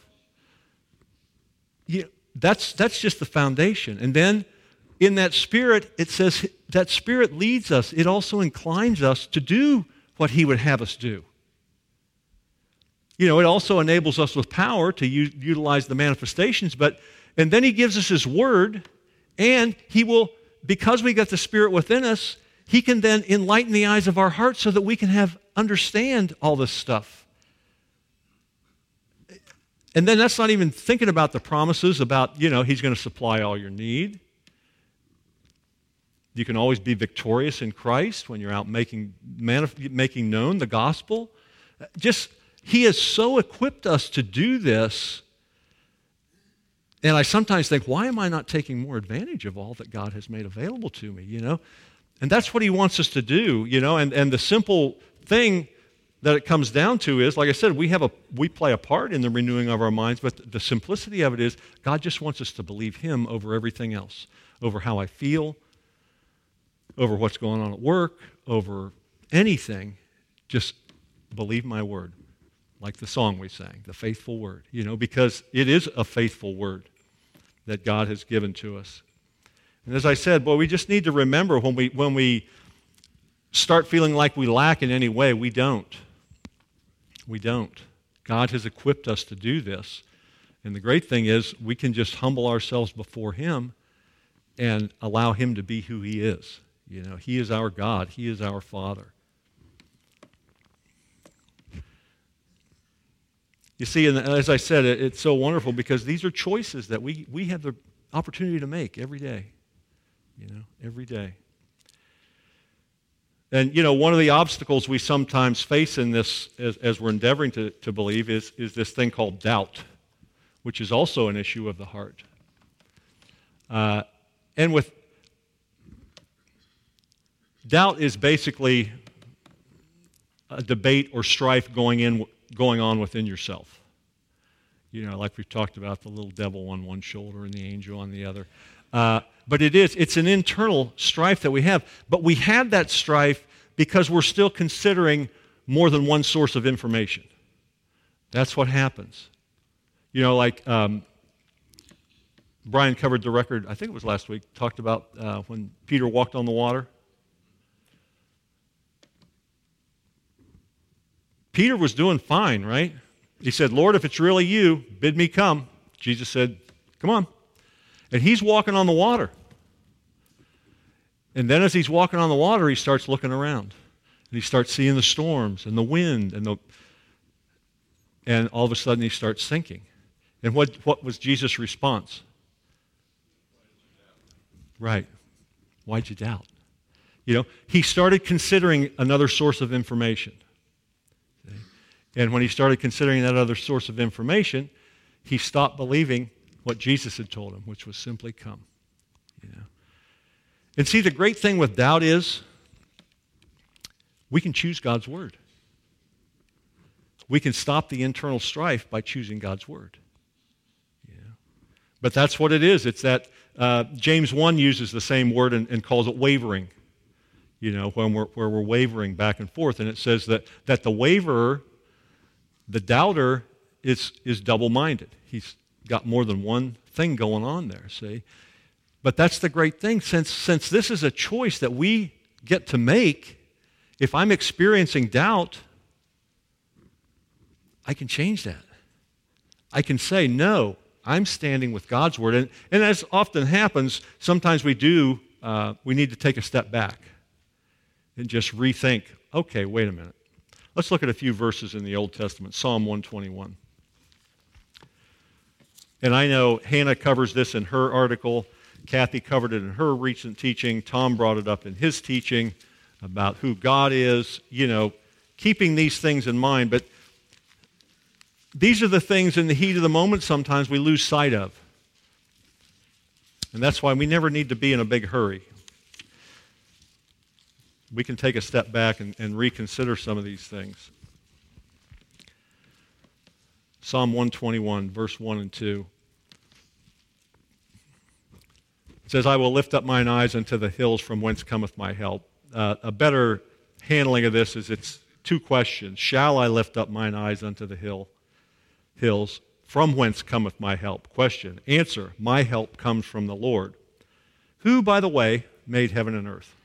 That's just the foundation. And then in that Spirit, it says that Spirit leads us. It also inclines us to do what He would have us do. You know, it also enables us with power to utilize the manifestations, and then He gives us His Word, and He will, because we got the Spirit within us, He can then enlighten the eyes of our hearts so that we can understand all this stuff. And then that's not even thinking about the promises about, you know, He's going to supply all your need. You can always be victorious in Christ when you're out making known the gospel. He has so equipped us to do this. And I sometimes think, why am I not taking more advantage of all that God has made available to me, you know? And that's what He wants us to do, you know? And the simple thing that it comes down to is, like I said, we play a part in the renewing of our minds, but the simplicity of it is God just wants us to believe Him over everything else, over how I feel, over what's going on at work, over anything. Just believe my word, like the song we sang, the faithful word, you know, because it is a faithful word that God has given to us. And as I said, boy, we just need to remember when we start feeling like we lack in any way, we don't. We don't. God has equipped us to do this. And the great thing is we can just humble ourselves before Him and allow Him to be who He is. You know, He is our God. He is our Father. You see, and as I said, it's so wonderful because these are choices that we have the opportunity to make every day. You know, every day. And, you know, one of the obstacles we sometimes face in this as we're endeavoring to believe is this thing called doubt, which is also an issue of the heart. And with doubt is basically a debate or strife going on within yourself. You know, like we've talked about the little devil on one shoulder and the angel on the other. But it's an internal strife that we have. But we have that strife because we're still considering more than one source of information. That's what happens. You know, like Brian covered the record, I think it was last week, talked about when Peter walked on the water. Peter was doing fine, right? He said, Lord, if it's really you, bid me come. Jesus said, come on. And he's walking on the water. And then as he's walking on the water, he starts looking around. And he starts seeing the storms and the wind. And all of a sudden he starts sinking. And what was Jesus' response? Right. Why'd you doubt? You know, he started considering another source of information. And when he started considering that other source of information, he stopped believing what Jesus had told him, which was simply come. You know? And see, the great thing with doubt is we can choose God's word. We can stop the internal strife by choosing God's word. You know? But that's what it is. It's that James 1 uses the same word and calls it wavering. You know, where we're wavering back and forth. And it says that the waverer, the doubter, is double-minded. He's got more than one thing going on there, see? But that's the great thing. Since this is a choice that we get to make, if I'm experiencing doubt, I can change that. I can say, no, I'm standing with God's word. And as often happens, sometimes we need to take a step back and just rethink, okay, wait a minute. Let's look at a few verses in the Old Testament. Psalm 121. And I know Hannah covers this in her article. Kathy covered it in her recent teaching. Tom brought it up in his teaching about who God is. You know, keeping these things in mind. But these are the things in the heat of the moment sometimes we lose sight of. And that's why we never need to be in a big hurry. we can take a step back and reconsider some of these things. Psalm 121, verse 1 and 2. It says, I will lift up mine eyes unto the hills from whence cometh my help. A better handling of this is it's two questions. Shall I lift up mine eyes unto the hills? From whence cometh my help? Question. Answer. My help comes from the Lord, who, by the way, made heaven and earth.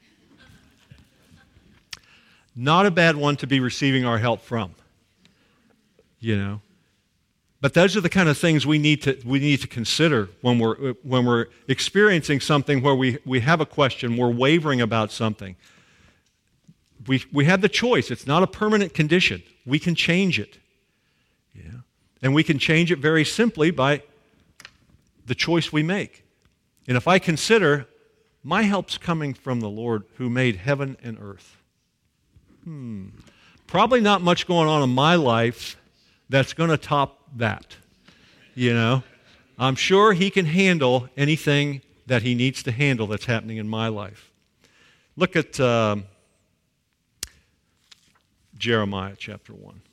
Not a bad one to be receiving our help from, you know. But those are the kind of things we need to consider when we're experiencing something where we have a question, we're wavering about something. We have the choice. It's not a permanent condition. We can change it. Yeah. And we can change it very simply by the choice we make. And if I consider my help's coming from the Lord who made heaven and earth. Probably not much going on in my life that's going to top that, you know. I'm sure he can handle anything that he needs to handle that's happening in my life. Look at Jeremiah chapter 1.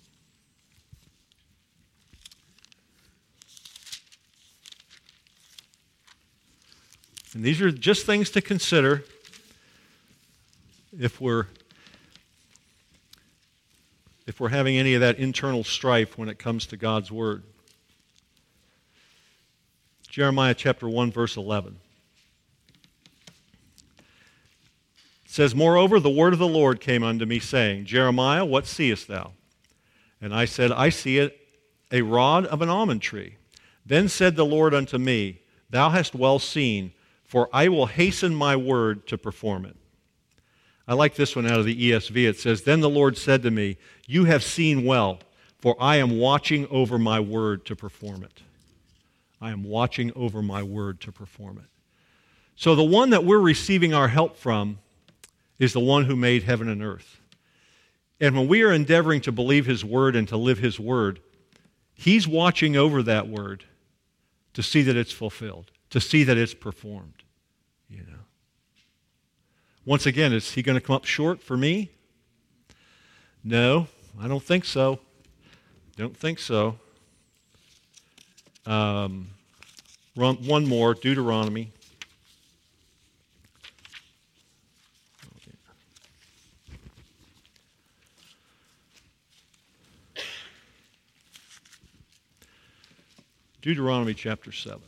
And these are just things to consider if we're having any of that internal strife when it comes to God's Word. Jeremiah chapter 1, verse 11. It says, Moreover, the word of the Lord came unto me, saying, Jeremiah, what seest thou? And I said, I see a rod of an almond tree. Then said the Lord unto me, Thou hast well seen, for I will hasten my word to perform it. I like this one out of the ESV. It says, Then the Lord said to me, You have seen well, for I am watching over my word to perform it. I am watching over my word to perform it. So the one that we're receiving our help from is the one who made heaven and earth. And when we are endeavoring to believe his word and to live his word, he's watching over that word to see that it's fulfilled, to see that it's performed, you know. Once again, is he going to come up short for me? No, I don't think so. Don't think so. One more, Deuteronomy. Deuteronomy chapter 7.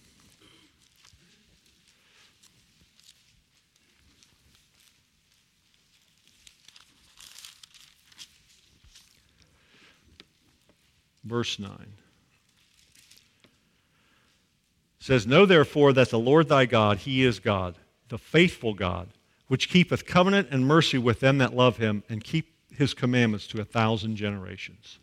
Verse 9. It says, Know therefore that the Lord thy God, he is God, the faithful God, which keepeth covenant and mercy with them that love him, and keep his commandments to 1,000 generations.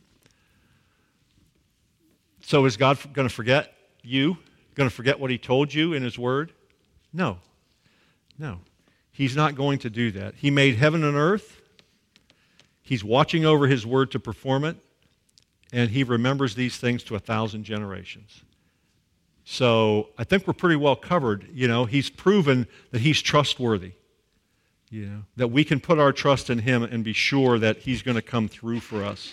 So is God going to forget you? Going to forget what he told you in his word? No. No. He's not going to do that. He made heaven and earth. He's watching over his word to perform it. And he remembers these things to 1,000 generations. So I think we're pretty well covered. You know, he's proven that he's trustworthy. You know, that we can put our trust in him and be sure that he's going to come through for us.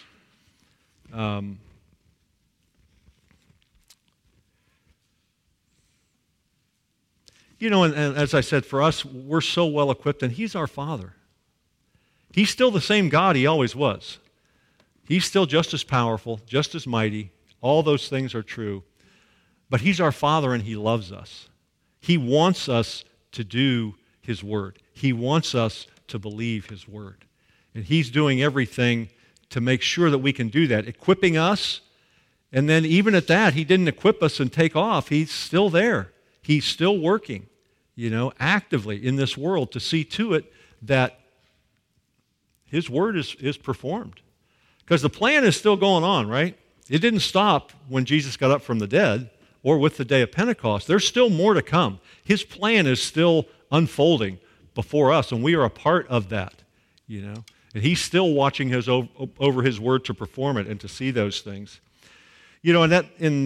You know, and as I said, for us, we're so well equipped, and he's our Father. He's still the same God he always was. He's still just as powerful, just as mighty. All those things are true. But he's our Father, and he loves us. He wants us to do his word. He wants us to believe his word. And he's doing everything to make sure that we can do that, equipping us. And then even at that, he didn't equip us and take off. He's still there. He's still working, you know, actively in this world to see to it that his word is performed. Because the plan is still going on, right? It didn't stop when Jesus got up from the dead or with the day of Pentecost. There's still more to come. His plan is still unfolding before us, and we are a part of that, you know. And he's still watching over his word to perform it and to see those things. You know, and that in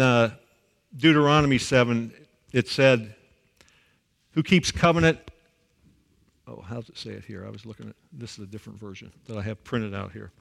Deuteronomy 7, it said, who keeps covenant. how does it say it here? I was looking at, this is a different version that I have printed out here.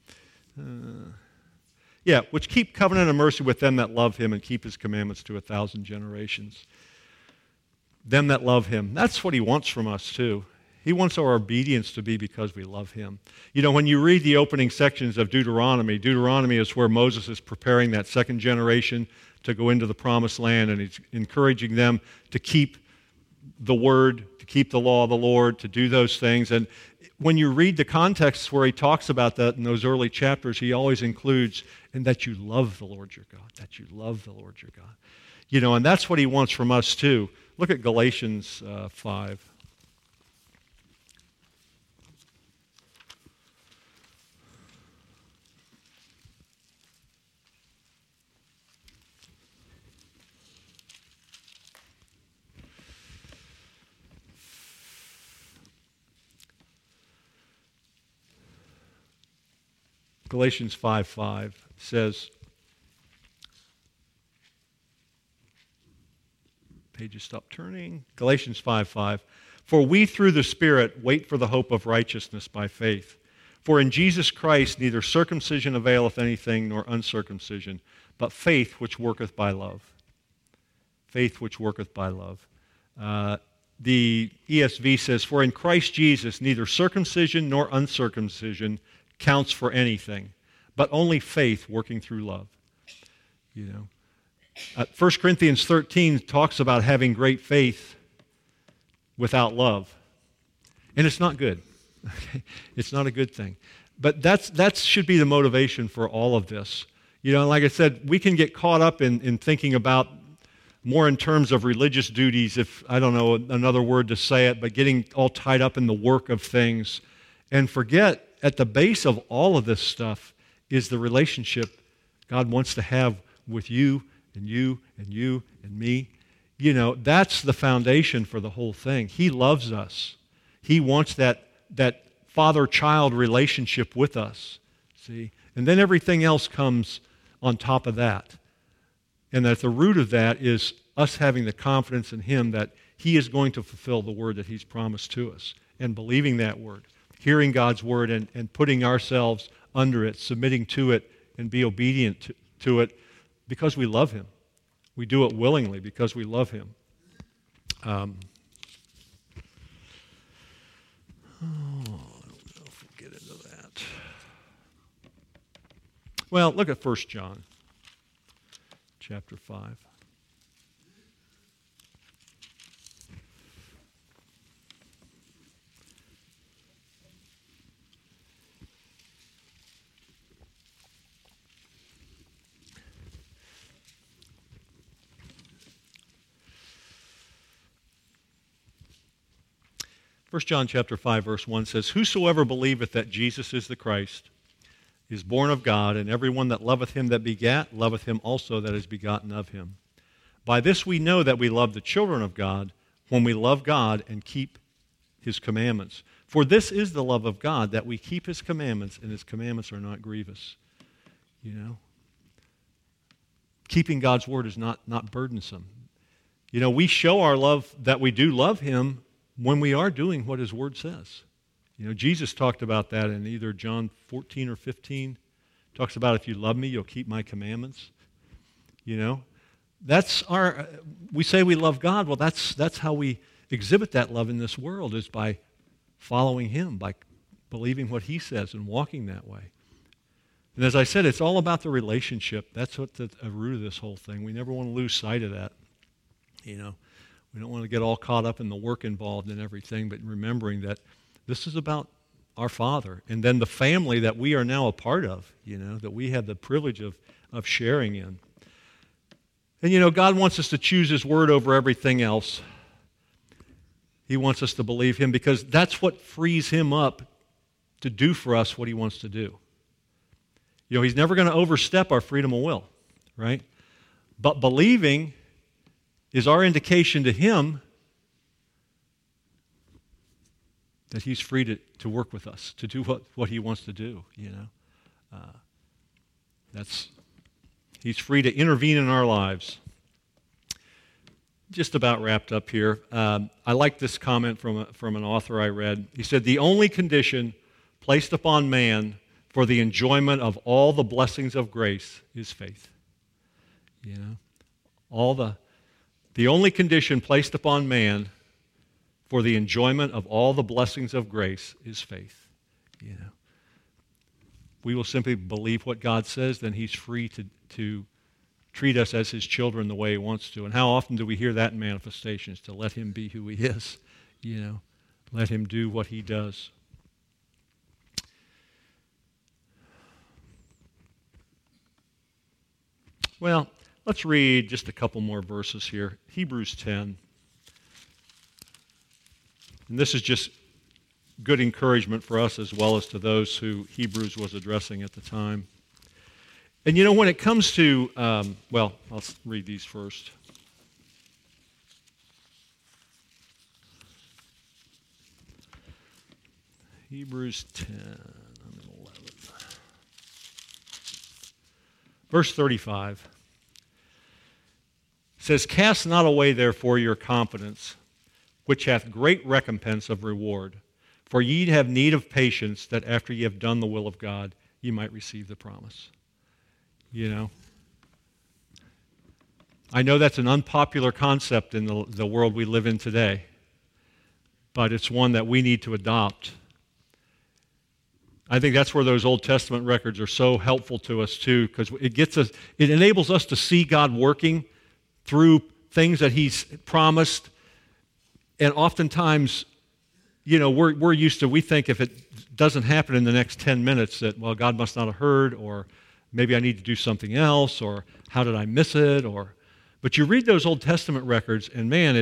Which keep covenant of mercy with them that love him and keep his commandments to 1,000 generations. Them that love him. That's what he wants from us too. He wants our obedience to be because we love him. You know, when you read the opening sections of Deuteronomy is where Moses is preparing that second generation to go into the promised land, and he's encouraging them to keep the word, to keep the law of the Lord, to do those things. And when you read the context where he talks about that in those early chapters, he always includes, and that you love the Lord your God, that you love the Lord your God. You know, and that's what he wants from us too. Look at Galatians 5. Galatians 5:5 says, pages stop turning. Galatians 5:5, for we through the Spirit wait for the hope of righteousness by faith. For in Jesus Christ neither circumcision availeth anything nor uncircumcision, but faith which worketh by love. Faith which worketh by love. The ESV says, for in Christ Jesus neither circumcision nor uncircumcision counts for anything, but only faith working through love. You know, 1 Corinthians 13 talks about having great faith without love, and it's not good. Okay? It's not a good thing. But that should be the motivation for all of this. You know, like I said, we can get caught up in thinking about more in terms of religious duties, if I don't know another word to say it, but getting all tied up in the work of things, and forget at the base of all of this stuff is the relationship God wants to have with you and you and you and me. You know, that's the foundation for the whole thing. He loves us. He wants that father-child relationship with us. See? And then everything else comes on top of that. And at the root of that is us having the confidence in him that he is going to fulfill the word that he's promised to us, and believing that word. Hearing God's word and putting ourselves under it, submitting to it, and be obedient to it because we love him. We do it willingly because we love him. I don't know if we'll get into that. Well, look at 1 John chapter 5. 1 John chapter 5, verse 1 says, whosoever believeth that Jesus is the Christ is born of God, and everyone that loveth him that begat, loveth him also that is begotten of him. By this we know that we love the children of God, when we love God and keep his commandments. For this is the love of God, that we keep his commandments, and his commandments are not grievous. You know? Keeping God's word is not burdensome. You know, we show our love that we do love him when we are doing what his word says. You know, Jesus talked about that in either John 14 or 15. Talks about, if you love me, you'll keep my commandments. You know, we say we love God. Well, that's how we exhibit that love in this world, is by following him, by believing what he says and walking that way. And as I said, it's all about the relationship. That's what the root of this whole thing. We never want to lose sight of that. You know, we don't want to get all caught up in the work involved and everything, but remembering that this is about our Father, and then the family that we are now a part of, you know, that we have the privilege of sharing in. And, you know, God wants us to choose his word over everything else. He wants us to believe him because that's what frees him up to do for us what he wants to do. You know, he's never going to overstep our freedom of will, right? But believing is our indication to him that he's free to work with us, to do what he wants to do, you know. He's free to intervene in our lives. just about wrapped up here. I like this comment from an author I read. He said, "The only condition placed upon man for the enjoyment of all the blessings of grace is faith." You know, the only condition placed upon man for the enjoyment of all the blessings of grace is faith. You know, we will simply believe what God says, then He's free to treat us as His children the way He wants to. And how often do we hear that in manifestations? To let Him be who He is, you know, let Him do what He does. Well, let's read just a couple more verses here. Hebrews 10. And this is just good encouragement for us as well as to those who Hebrews was addressing at the time. And you know, when it comes to, well, I'll read these first. Hebrews 10, I'm in 11. Verse 35 says, "Cast not away therefore your confidence, which hath great recompense of reward. For ye have need of patience, that after ye have done the will of God, ye might receive the promise." You know, I know that's an unpopular concept in the world we live in today, but it's one that we need to adopt. I think that's where those Old Testament records are so helpful to us too, because it enables us to see God working through things that He's promised. And oftentimes, you know, we're used to, we think if it doesn't happen in the next 10 minutes that, well, God must not have heard, or maybe I need to do something else, or how did I miss it? But you read those Old Testament records, and man,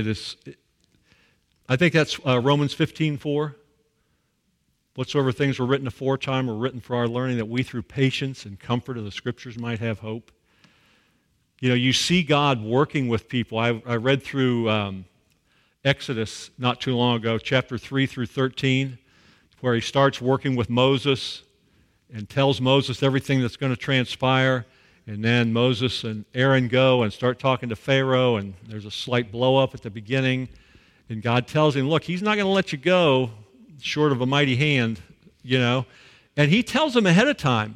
I think that's Romans 15:4. "Whatsoever things were written aforetime were written for our learning, that we through patience and comfort of the Scriptures might have hope." You know, you see God working with people. I read through Exodus not too long ago, chapter 3 through 13, where He starts working with Moses and tells Moses everything that's going to transpire. And then Moses and Aaron go and start talking to Pharaoh, and there's a slight blow-up at the beginning. And God tells him, look, He's not going to let you go short of a mighty hand, you know. And He tells him ahead of time.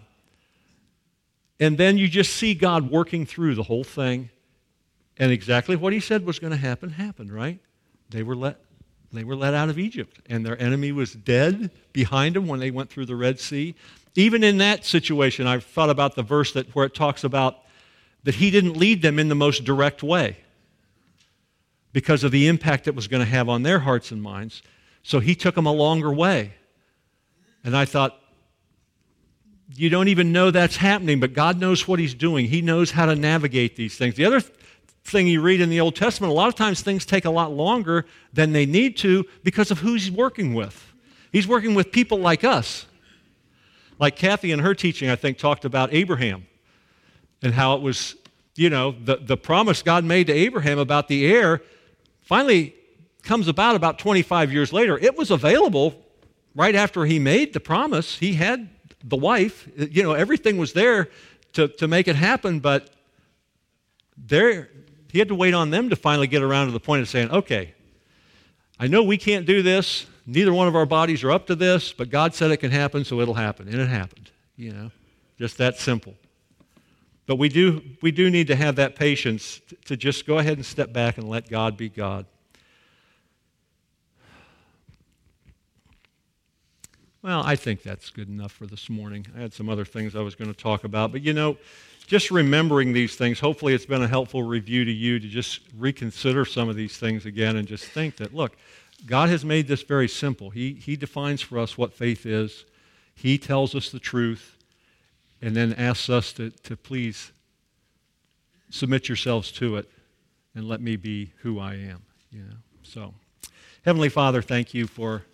And then you just see God working through the whole thing. And exactly what He said was going to happen happened, right? They were let out of Egypt, and their enemy was dead behind them when they went through the Red Sea. Even in that situation, I've thought about the verse where it talks about that He didn't lead them in the most direct way because of the impact it was going to have on their hearts and minds. So He took them a longer way. And I thought, you don't even know that's happening, but God knows what He's doing. He knows how to navigate these things. The other thing you read in the Old Testament, a lot of times things take a lot longer than they need to because of who He's working with. He's working with people like us. Like Kathy in her teaching, I think, talked about Abraham and how it was, you know, the promise God made to Abraham about the heir finally comes about 25 years later. It was available right after he made the promise. He had the wife, you know, everything was there to make it happen, but he had to wait on them to finally get around to the point of saying, okay, I know we can't do this. Neither one of our bodies are up to this, but God said it can happen, so it'll happen. And it happened, you know, just that simple. But we do need to have that patience to just go ahead and step back and let God be God. Well, I think that's good enough for this morning. I had some other things I was going to talk about, but you know, just remembering these things, hopefully it's been a helpful review to you to just reconsider some of these things again and just think that, look, God has made this very simple. He defines for us what faith is. He tells us the truth and then asks us to please submit yourselves to it and let me be who I am. You know? So, Heavenly Father, thank you for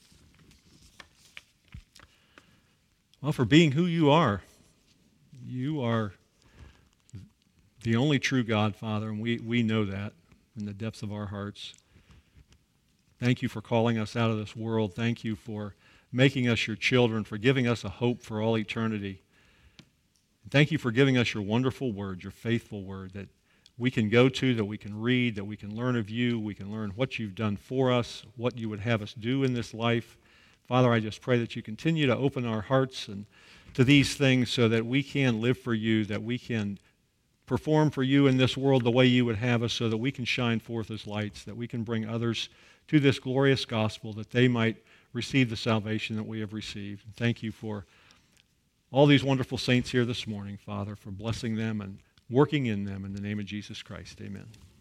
being who you are. You are the only true God, Father, and we know that in the depths of our hearts. Thank you for calling us out of this world. Thank you for making us your children, for giving us a hope for all eternity. Thank you for giving us your wonderful word, your faithful word, that we can go to, that we can read, that we can learn of you, we can learn what you've done for us, what you would have us do in this life. Father, I just pray that you continue to open our hearts and to these things so that we can live for you, that we can perform for you in this world the way you would have us, so that we can shine forth as lights, that we can bring others to this glorious gospel, that they might receive the salvation that we have received. And thank you for all these wonderful saints here this morning, Father, for blessing them and working in them. In the name of Jesus Christ, amen.